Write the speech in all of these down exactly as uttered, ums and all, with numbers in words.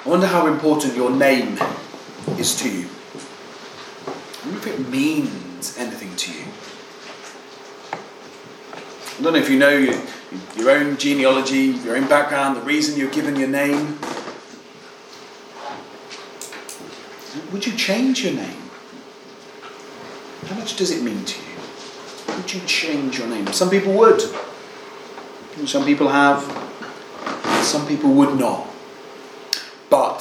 I wonder how important your name is to you. I wonder if it means anything to you. I don't know if you know your, your own genealogy, your own background, the reason you're given your name. Would you change your name? How much does it mean to you? Would you change your name? Some people would. Some people have. Some people would not. But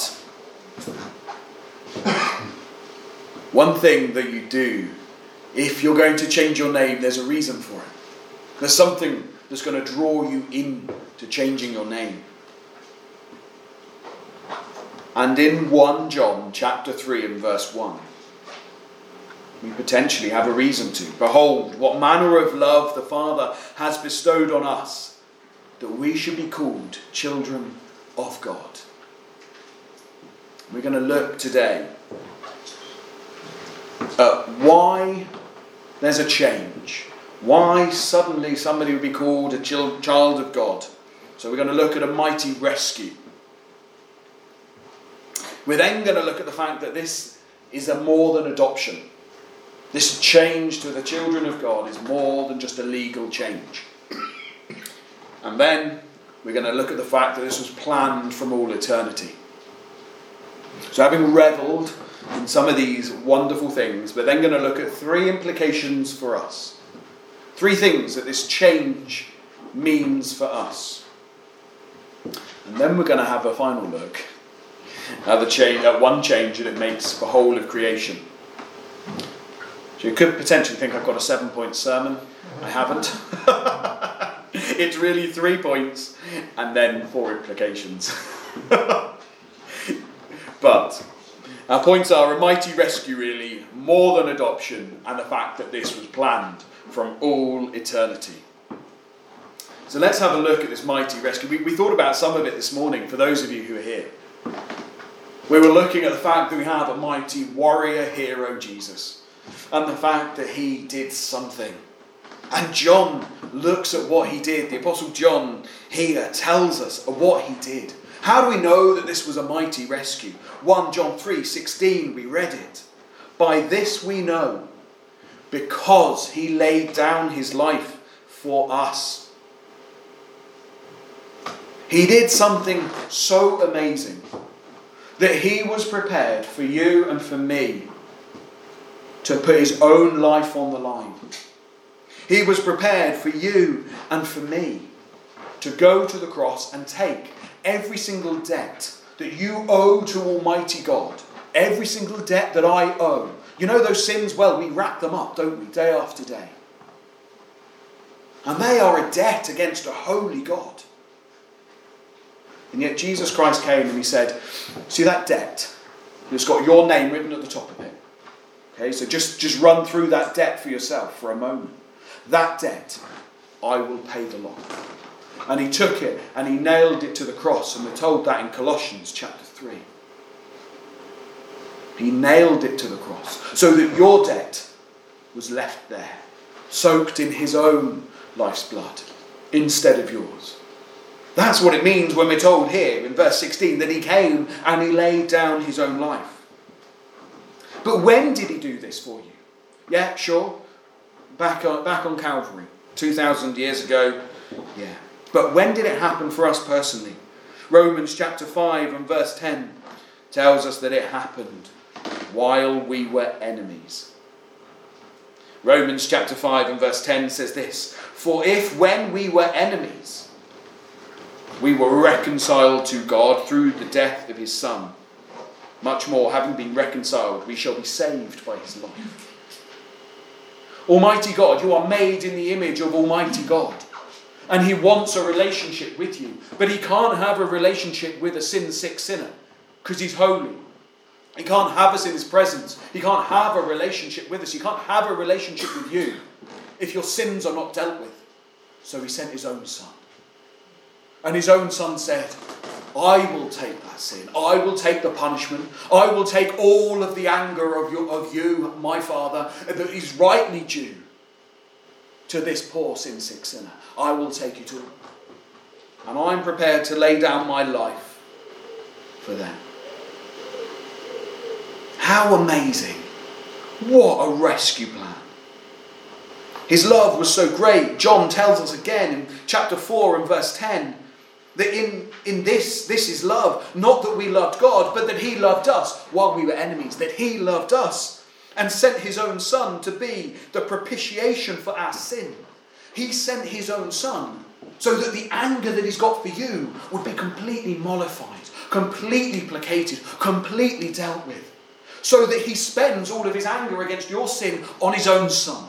one thing that you do, if you're going to change your name, there's a reason for it. There's something that's going to draw you in to changing your name. And in First John chapter three and verse one, we potentially have a reason to. Behold, what manner of love the Father has bestowed on us, that we should be called children of God. We're going to look today at why there's a change. Why suddenly somebody would be called a child of God. So we're going to look at a mighty rescue. We're then going to look at the fact that this is a more than adoption. This change to the children of God is more than just a legal change. And then we're going to look at the fact that this was planned from all eternity. So having revelled in some of these wonderful things, we're then going to look at three implications for us. Three things that this change means for us. And then we're going to have a final look at, the change, at one change that it makes for the whole of creation. So you could potentially think I've got a seven-point sermon. I haven't. It's really three points and then four implications. But our points are a mighty rescue, really, more than adoption, and the fact that this was planned from all eternity. So let's have a look at this mighty rescue. We, we thought about some of it this morning, for those of you who are here. We were looking at the fact that we have a mighty warrior hero, Jesus, and the fact that he did something. And John looks at what he did. The Apostle John here tells us of what he did. How do we know that this was a mighty rescue? First John three sixteen, we read it. By this we know, because he laid down his life for us. He did something so amazing that he was prepared for you and for me to put his own life on the line. He was prepared for you and for me to go to the cross and take every single debt that you owe to Almighty God. Every single debt that I owe. You know those sins, well, we rack them up, don't we, day after day. And they are a debt against a holy God. And yet Jesus Christ came and he said, see that debt? It's got your name written at the top of it. Okay, so just, just run through that debt for yourself for a moment. That debt, I will pay the lot. And he took it and he nailed it to the cross. And we're told that in Colossians chapter three. He nailed it to the cross so that your debt was left there, soaked in his own life's blood instead of yours. That's what it means when we're told here in verse sixteen that he came and he laid down his own life. But when did he do this for you? Yeah, sure. Back on, back on Calvary, two thousand years ago. Yeah. But when did it happen for us personally? Romans chapter five and verse ten tells us that it happened while we were enemies. Romans chapter five and verse ten says this, for if when we were enemies, we were reconciled to God through the death of his Son, much more, having been reconciled, we shall be saved by his life. Almighty God, you are made in the image of Almighty God. And he wants a relationship with you. But he can't have a relationship with a sin-sick sinner because he's holy. He can't have us in his presence. He can't have a relationship with us. He can't have a relationship with you if your sins are not dealt with. So he sent his own Son. And his own Son said, I will take that sin. I will take the punishment. I will take all of the anger of you, of you, my Father, that is rightly due to this poor sin-sick sinner. I will take it all. And I'm prepared to lay down my life for them. How amazing. What a rescue plan. His love was so great. John tells us again in chapter four and verse ten that in, in this, this is love. Not that we loved God, but that he loved us while we were enemies. That he loved us and sent his own son to be the propitiation for our sin. He sent his own son so that the anger that he's got for you would be completely mollified, completely placated, completely dealt with. So that he spends all of his anger against your sin on his own son.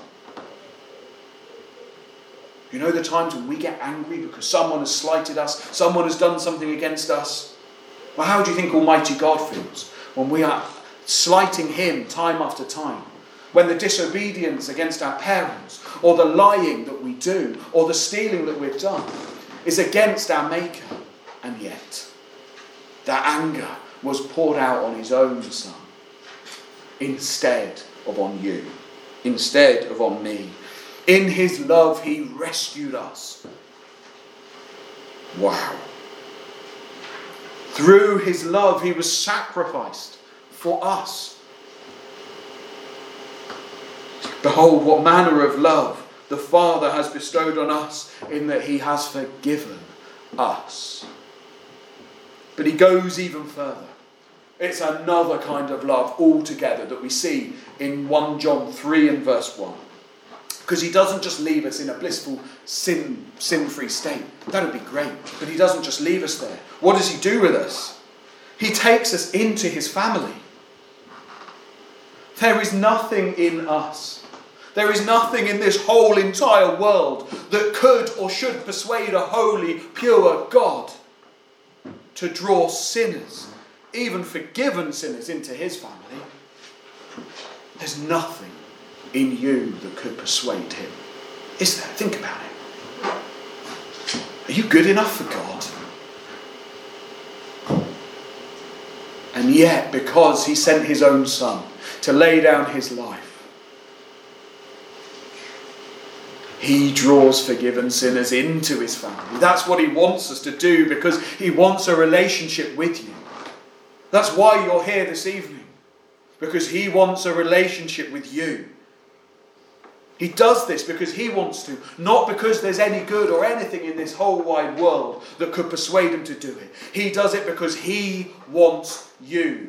You know the times when we get angry because someone has slighted us, someone has done something against us? Well, how do you think Almighty God feels when we are slighting him time after time? When the disobedience against our parents, or the lying that we do, or the stealing that we've done is against our Maker. And yet, that anger was poured out on his own son instead of on you, instead of on me. In his love, he rescued us. Wow. Through his love, he was sacrificed for us. Behold, what manner of love the Father has bestowed on us, in that he has forgiven us. But he goes even further. It's another kind of love altogether that we see in First John three and verse one. Because he doesn't just leave us in a blissful, sin, sin-free state. That would be great. But he doesn't just leave us there. What does he do with us? He takes us into his family. There is nothing in us. There is nothing in this whole entire world that could or should persuade a holy, pure God to draw sinners, even forgiven sinners, into his family. There's nothing in you that could persuade him. Is there? Think about it. Are you good enough for God? And yet, because he sent his own son to lay down his life, he draws forgiven sinners into his family. That's what he wants us to do, because he wants a relationship with you. That's why you're here this evening. Because he wants a relationship with you. He does this because he wants to, not because there's any good or anything in this whole wide world that could persuade him to do it. He does it because he wants you.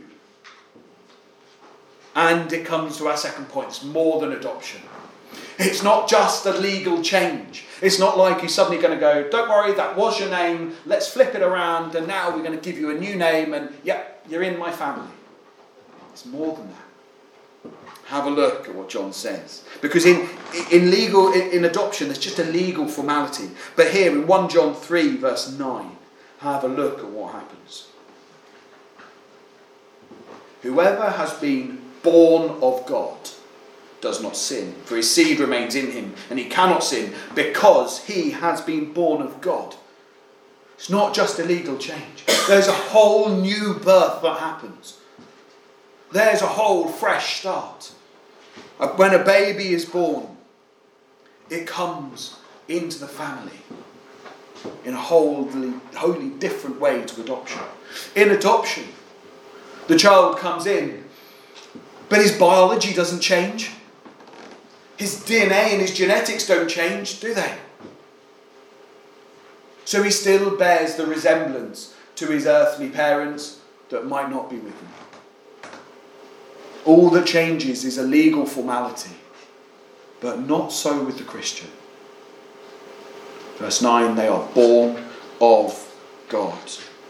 And it comes to our second point. It's more than adoption. It's not just a legal change. It's not like he's suddenly going to go, don't worry, that was your name, let's flip it around, and now we're going to give you a new name, and yep, you're in my family. It's more than that. Have a look at what John says. Because in, in legal, in, in adoption, there's just a legal formality. But here in First John three, verse nine, have a look at what happens. Whoever has been born of God does not sin, for his seed remains in him, and he cannot sin because he has been born of God. It's not just a legal change. There's a whole new birth that happens. There's a whole fresh start. When a baby is born, it comes into the family in a wholly, wholly different way to adoption. In adoption, the child comes in, but his biology doesn't change. His D N A and his genetics don't change, do they? So he still bears the resemblance to his earthly parents that might not be with him. All that changes is a legal formality, but not so with the Christian. Verse nine, they are born of God.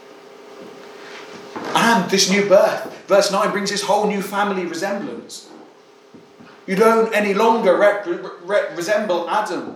And this new birth, verse nine, brings this whole new family resemblance. You don't any longer rep- re- resemble Adam.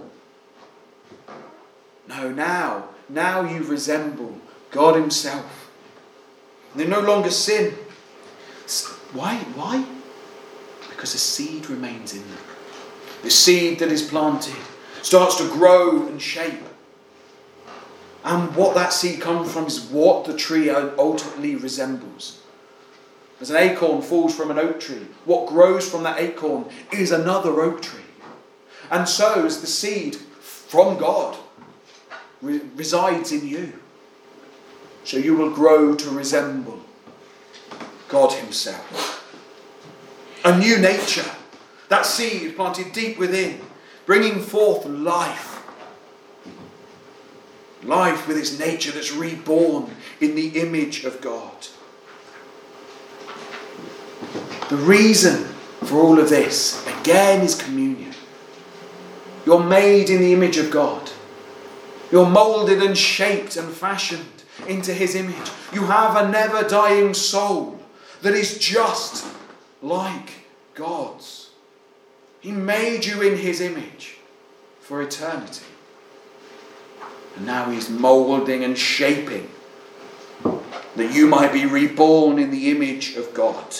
No, now, now you resemble God himself. They no longer sin. Why? Why? Because the seed remains in them. The seed that is planted starts to grow and shape. And what that seed comes from is what the tree ultimately resembles. As an acorn falls from an oak tree, what grows from that acorn is another oak tree. And so as the seed from God re- resides in you, so you will grow to resemble God himself. A new nature. That seed planted deep within, bringing forth life. Life with its nature that's reborn in the image of God. The reason for all of this, again, is communion. You're made in the image of God. You're moulded and shaped and fashioned into his image. You have a never dying soul that is just like God's. He made you in his image for eternity. And now he's moulding and shaping that you might be reborn in the image of God.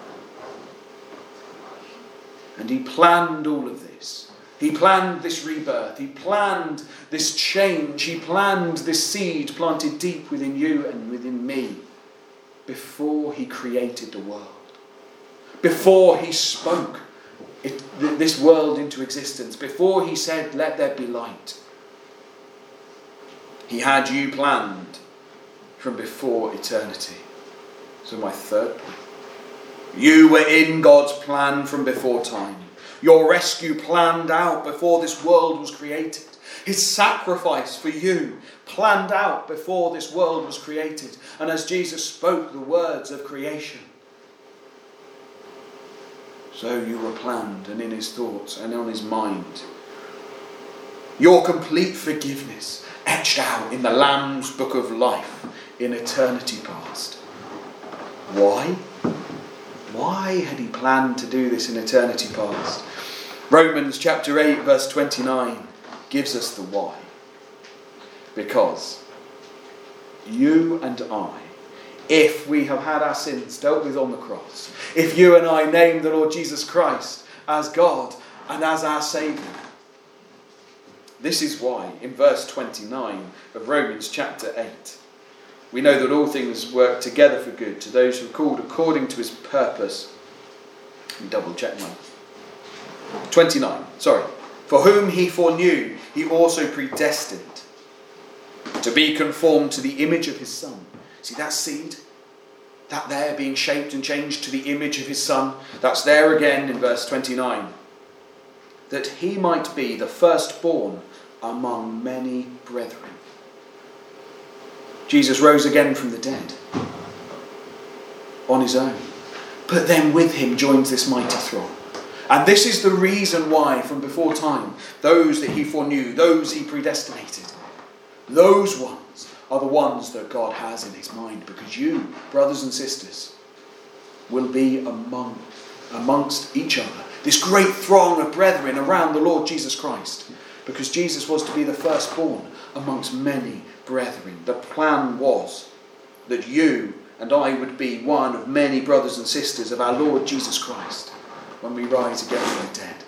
And he planned all of this. He planned this rebirth. He planned this change. He planned this seed planted deep within you and within me before he created the world. Before he spoke it, this world into existence. Before he said, let there be light. He had you planned from before eternity. So my third point. You were in God's plan from before time. Your rescue planned out before this world was created. His sacrifice for you planned out before this world was created. And as Jesus spoke the words of creation, so you were planned and in his thoughts and on his mind. Your complete forgiveness etched out in the Lamb's book of life in eternity past. Why? Why had he planned to do this in eternity past? Romans chapter eight verse twenty-nine gives us the why. Because you and I, if we have had our sins dealt with on the cross, if you and I name the Lord Jesus Christ as God and as our Saviour, this is why in verse twenty-nine of Romans chapter eight, we know that all things work together for good to those who are called according to his purpose. Let me double check mine. twenty-nine, sorry. For whom he foreknew, he also predestined to be conformed to the image of his Son. See that seed? That there being shaped and changed to the image of his Son. That's there again in verse twenty-nine. That he might be the firstborn among many brethren. Jesus rose again from the dead on his own. But then with him joins this mighty throng. And this is the reason why from before time, those that he foreknew, those he predestinated, those ones are the ones that God has in his mind. Because you, brothers and sisters, will be among, amongst each other. This great throng of brethren around the Lord Jesus Christ. Because Jesus was to be the firstborn amongst many brethren. The plan was that you and I would be one of many brothers and sisters of our Lord Jesus Christ when we rise again from the dead.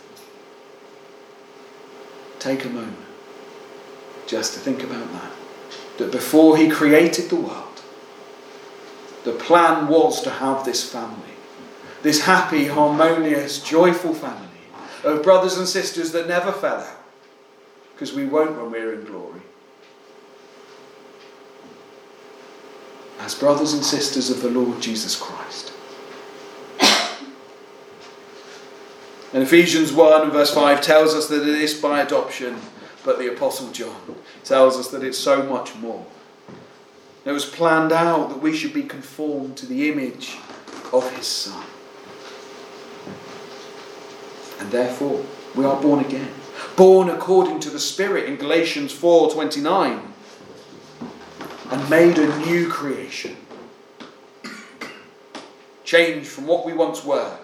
Take a moment just to think about that. That before he created the world, the plan was to have this family. This happy, harmonious, joyful family of brothers and sisters that never fell out. Because we won't when we're in glory. As brothers and sisters of the Lord Jesus Christ. And Ephesians one and verse five tells us that it is by adoption, but the Apostle John tells us that it's so much more. It was planned out that we should be conformed to the image of his Son. And therefore, we are born again. Born according to the Spirit in Galatians four twenty-nine. And made a new creation. Changed from what we once were.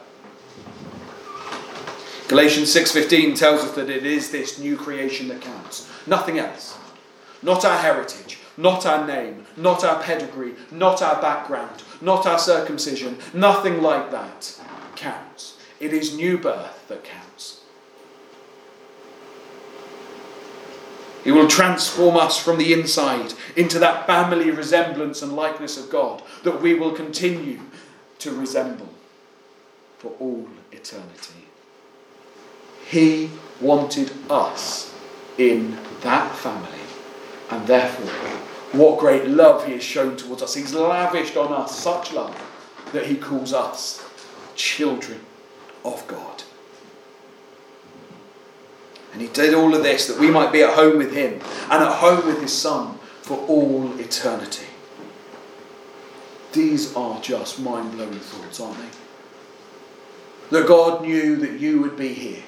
Galatians six fifteen tells us that it is this new creation that counts. Nothing else. Not our heritage. Not our name. Not our pedigree. Not our background. Not our circumcision. Nothing like that counts. It is new birth that counts. He will transform us from the inside into that family resemblance and likeness of God that we will continue to resemble for all eternity. He wanted us in that family. And therefore, what great love he has shown towards us. He's lavished on us such love that he calls us children of God. And he did all of this that we might be at home with him and at home with his Son for all eternity. These are just mind-blowing thoughts, aren't they? That God knew that you would be here.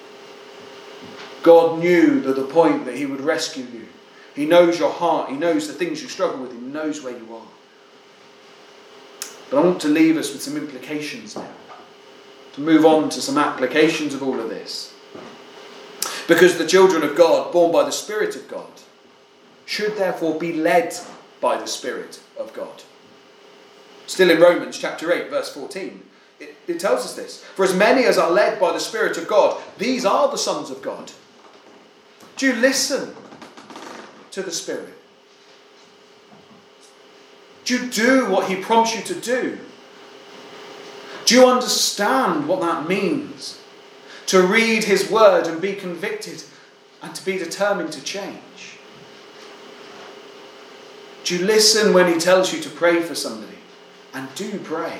God knew that the point that he would rescue you. He knows your heart. He knows the things you struggle with. He knows where you are. But I want to leave us with some implications now. To move on to some applications of all of this. Because the children of God, born by the Spirit of God, should therefore be led by the Spirit of God. Still in Romans chapter eight, verse fourteen, it, it tells us this. For as many as are led by the Spirit of God, these are the sons of God. Do you listen to the Spirit? Do you do what he prompts you to do? Do you understand what that means? To read his word and be convicted and to be determined to change? Do you listen when he tells you to pray for somebody? And do pray.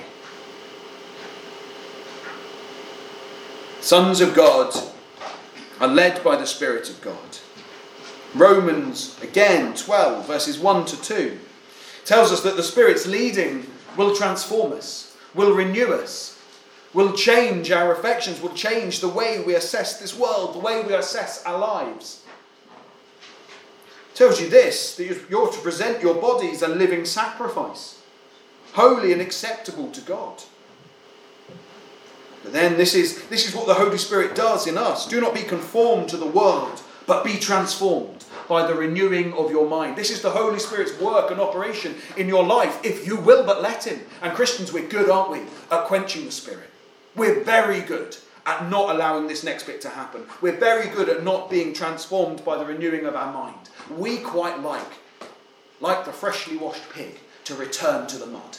Sons of God are led by the Spirit of God. Romans, again, twelve, verses one to two, tells us that the Spirit's leading will transform us, will renew us, will change our affections, will change the way we assess this world, the way we assess our lives. It tells you this, that you're to present your bodies a living sacrifice, holy and acceptable to God. But then this is, this is what the Holy Spirit does in us. Do not be conformed to the world, but be transformed by the renewing of your mind. This is the Holy Spirit's work and operation in your life, if you will but let him. And Christians, we're good, aren't we, at quenching the Spirit. We're very good at not allowing this next bit to happen. We're very good at not being transformed by the renewing of our mind. We quite like, like the freshly washed pig, to return to the mud.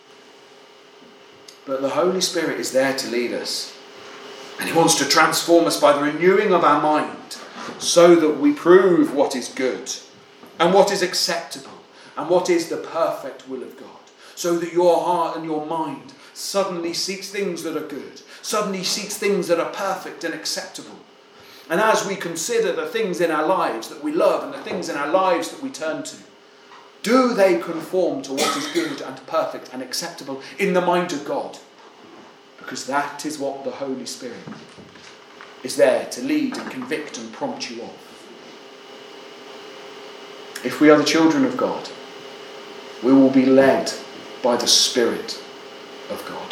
But the Holy Spirit is there to lead us. And he wants to transform us by the renewing of our mind, so that we prove what is good and what is acceptable and what is the perfect will of God. So that your heart and your mind suddenly seeks things that are good, suddenly seeks things that are perfect and acceptable. And as we consider the things in our lives that we love and the things in our lives that we turn to, do they conform to what is good and perfect and acceptable in the mind of God? Because that is what the Holy Spirit is there to lead and convict and prompt you of. If we are the children of God, we will be led by the Spirit of God.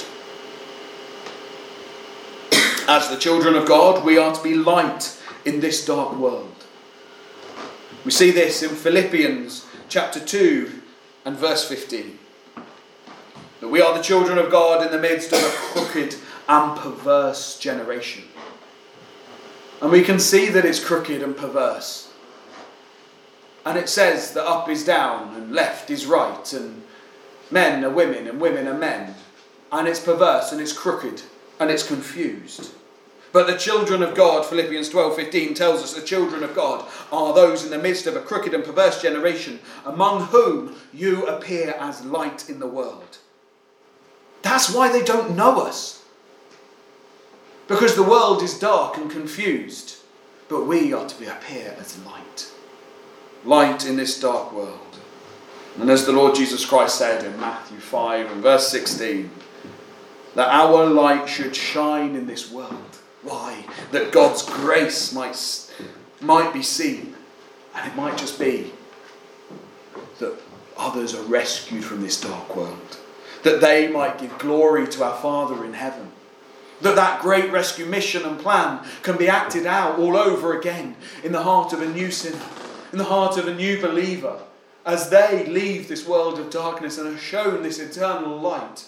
As the children of God, we are to be light in this dark world. We see this in Philippians chapter two and verse fifteen. That we are the children of God in the midst of a crooked and perverse generation. And we can see that it's crooked and perverse. And it says that up is down and left is right, and men are women and women are men. And it's perverse and it's crooked and it's confused. But the children of God, Philippians twelve fifteen tells us the children of God are those in the midst of a crooked and perverse generation, among whom you appear as light in the world. That's why they don't know us. Because the world is dark and confused, but we are to appear as light. Light in this dark world. And as the Lord Jesus Christ said in Matthew five and verse sixteen, that our light should shine in this world. Why? That God's grace might, might be seen. And it might just be that others are rescued from this dark world. That they might give glory to our Father in heaven. That that great rescue mission and plan can be acted out all over again in the heart of a new sinner, in the heart of a new believer, as they leave this world of darkness and are shown this eternal light.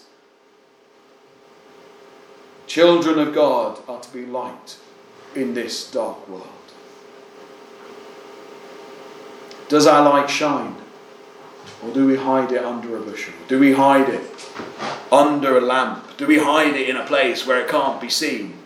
Children of God are to be light in this dark world. Does our light shine? Or do we hide it under a bushel? Do we hide it under a lamp? Do we hide it in a place where it can't be seen?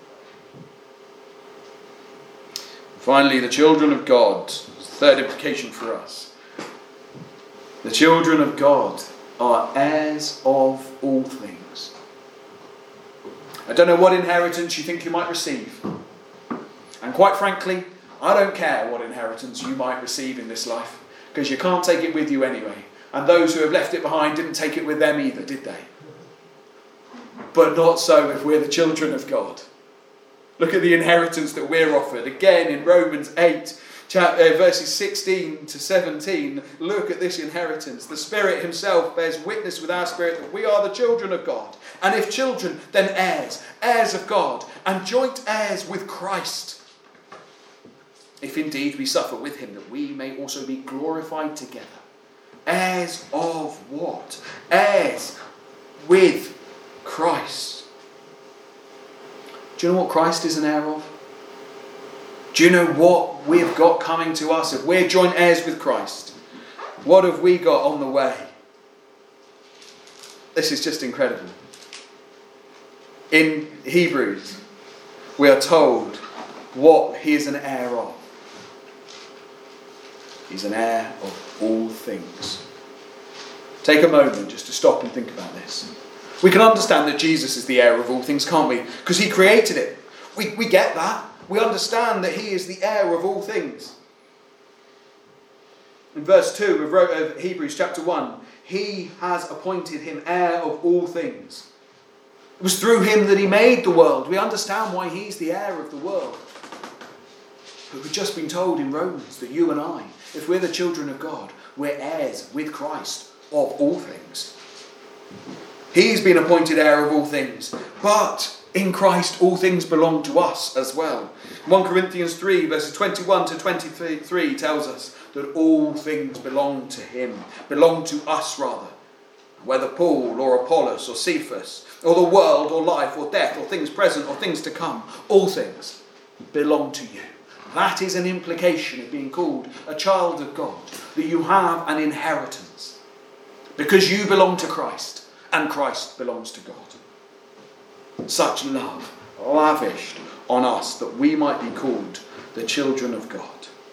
Finally, the children of God, third implication for us. The children of God are heirs of all things. I don't know what inheritance you think you might receive. And quite frankly, I don't care what inheritance you might receive in this life, because you can't take it with you anyway. And those who have left it behind didn't take it with them either, did they? But not so if we're the children of God. Look at the inheritance that we're offered. Again in Romans eight, verses sixteen to seventeen, look at this inheritance. The Spirit himself bears witness with our spirit that we are the children of God. And if children, then heirs, heirs of God, and joint heirs with Christ. If indeed we suffer with him, that we may also be glorified together. Heirs of what? Heirs with Christ. Do you know what Christ is an heir of? Do you know what we've got coming to us? If we're joint heirs with Christ, what have we got on the way? This is just incredible. In Hebrews, we are told what he is an heir of. He's an heir of all things. Take a moment just to stop and think about this. We can understand that Jesus is the heir of all things, can't we? Because he created it. We, we get that. We understand that he is the heir of all things. In verse two of Hebrews chapter one, he has appointed him heir of all things. It was through him that he made the world. We understand why he's the heir of the world. But we've just been told in Romans that you and I, if we're the children of God, we're heirs with Christ of all things. He's been appointed heir of all things. But in Christ all things belong to us as well. First Corinthians three verses twenty-one to twenty-three tells us that all things belong to him. Belong to us rather. Whether Paul or Apollos or Cephas or the world or life or death or things present or things to come. All things belong to you. That is an implication of being called a child of God. That you have an inheritance. Because you belong to Christ and Christ belongs to God. Such love lavished on us that we might be called the children of God.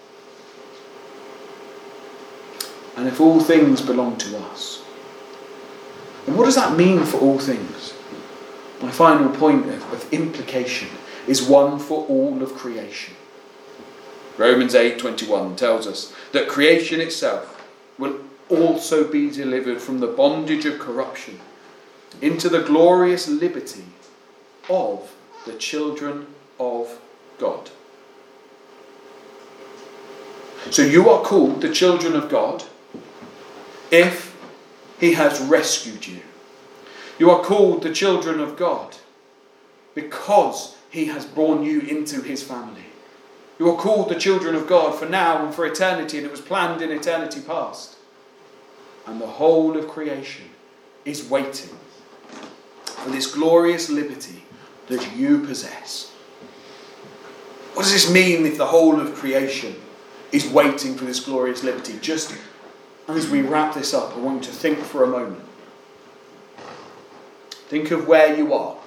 And if all things belong to us, and what does that mean for all things? My final point of, of implication is one for all of creation. Romans eight twenty-one tells us that creation itself will also be delivered from the bondage of corruption into the glorious liberty of the children of God. So you are called the children of God if he has rescued you. You are called the children of God because he has born you into his family. You are called the children of God for now and for eternity, and it was planned in eternity past. And the whole of creation is waiting for this glorious liberty that you possess. What does this mean if the whole of creation is waiting for this glorious liberty? Just as we wrap this up, I want you to think for a moment. Think of where you are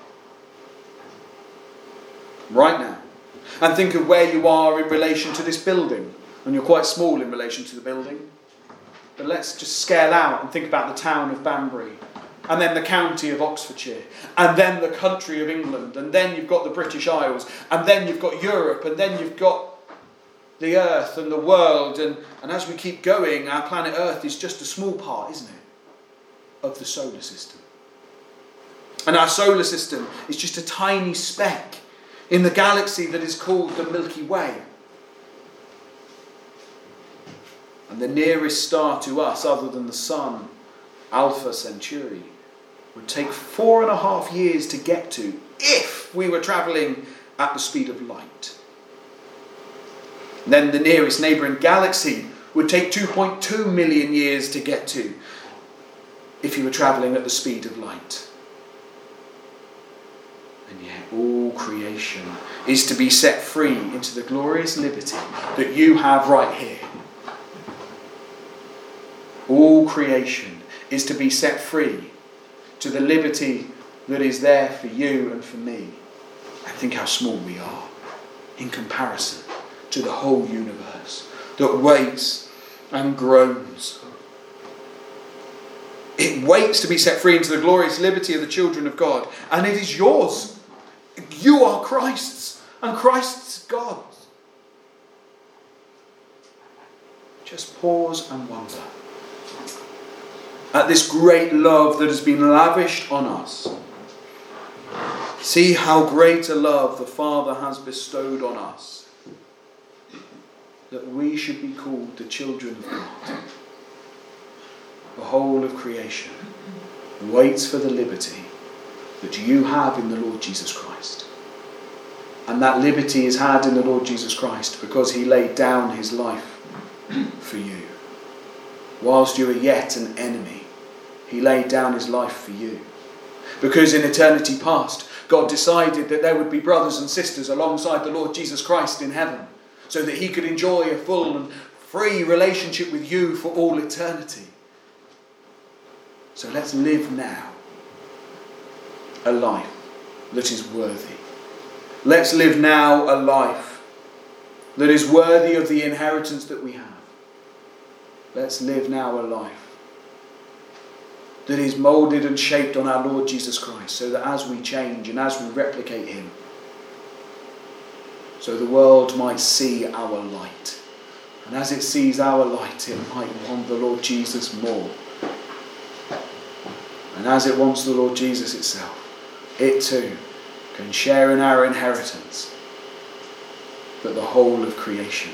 right now. And think of where you are in relation to this building. And you're quite small in relation to the building. But let's just scale out and think about the town of Banbury. And then the county of Oxfordshire. And then the country of England. And then you've got the British Isles. And then you've got Europe. And then you've got the earth and the world. And, and as we keep going, our planet Earth is just a small part, isn't it, of the solar system. And our solar system is just a tiny speck in the galaxy that is called the Milky Way. And the nearest star to us, other than the Sun, Alpha Centauri, would take four and a half years to get to if we were travelling at the speed of light. And then the nearest neighbouring galaxy would take two point two million years to get to if you were travelling at the speed of light. And yet all creation is to be set free into the glorious liberty that you have right here. All creation is to be set free to the liberty that is there for you and for me. And think how small we are in comparison to the whole universe that waits and groans. It waits to be set free into the glorious liberty of the children of God. And it is yours. You are Christ's, and Christ's God's. Just pause and wonder at this great love that has been lavished on us. See how great a love the Father has bestowed on us, that we should be called the children of God. The whole of creation waits for the liberty that you have in the Lord Jesus Christ. And that liberty is had in the Lord Jesus Christ because he laid down his life for you. Whilst you were yet an enemy, he laid down his life for you. Because in eternity past, God decided that there would be brothers and sisters alongside the Lord Jesus Christ in heaven, so that he could enjoy a full and free relationship with you for all eternity. So let's live now a life that is worthy. Let's live now a life that is worthy of the inheritance that we have. Let's live now a life that is moulded and shaped on our Lord Jesus Christ, so that as we change and as we replicate him, so the world might see our light. And as it sees our light, it might want the Lord Jesus more. And as it wants the Lord Jesus itself, it too can share in our inheritance that the whole of creation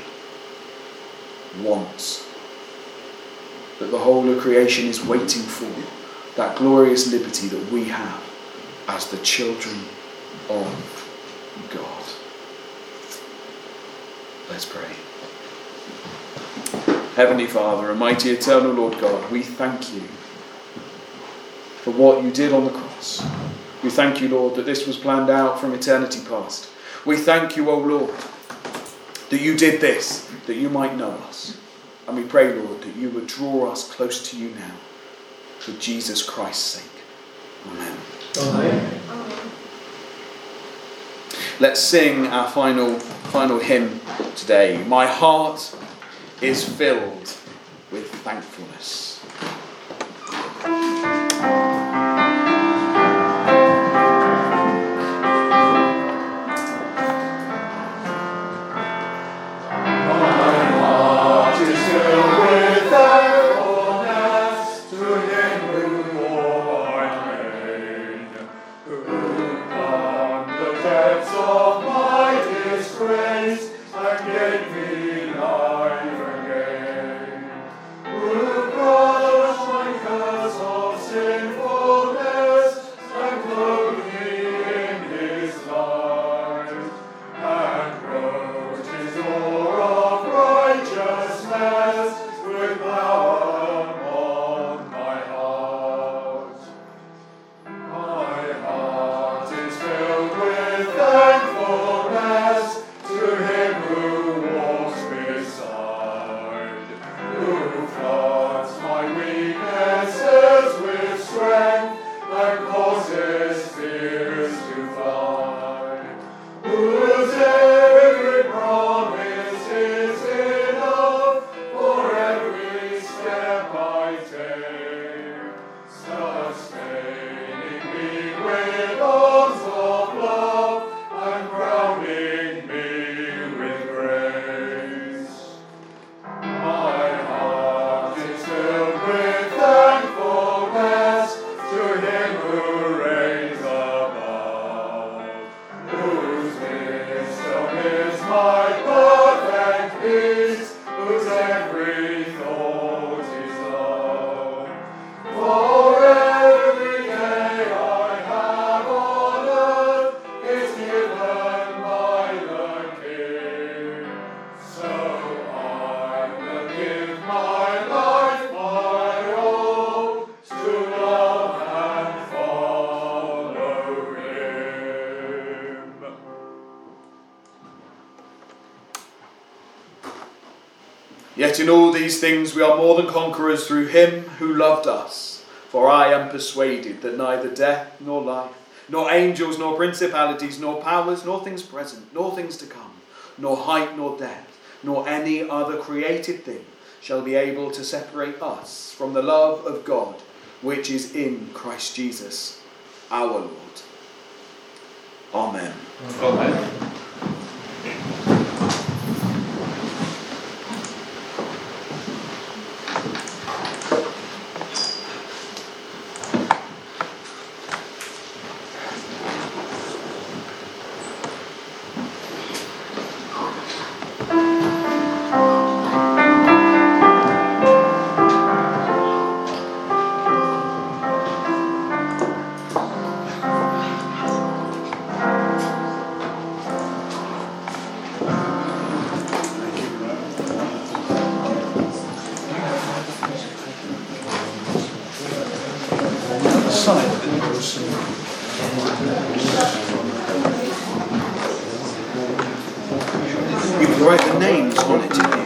wants. That the whole of creation is waiting for. That glorious liberty that we have as the children of God. Let's pray. Heavenly Father, Almighty Eternal Lord God, we thank you for what you did on the cross. We thank you, Lord, that this was planned out from eternity past. We thank you, O Lord, that you did this, that you might know us. And we pray, Lord, that you would draw us close to you now, for Jesus Christ's sake. Amen. Amen. Let's sing our final, final hymn today. My heart is filled with thankfulness. Yet in all these things we are more than conquerors through him who loved us. For I am persuaded that neither death nor life, nor angels, nor principalities, nor powers, nor things present, nor things to come, nor height, nor depth, nor any other created thing shall be able to separate us from the love of God, which is in Christ Jesus our Lord. Amen. Amen. You can write the names on it.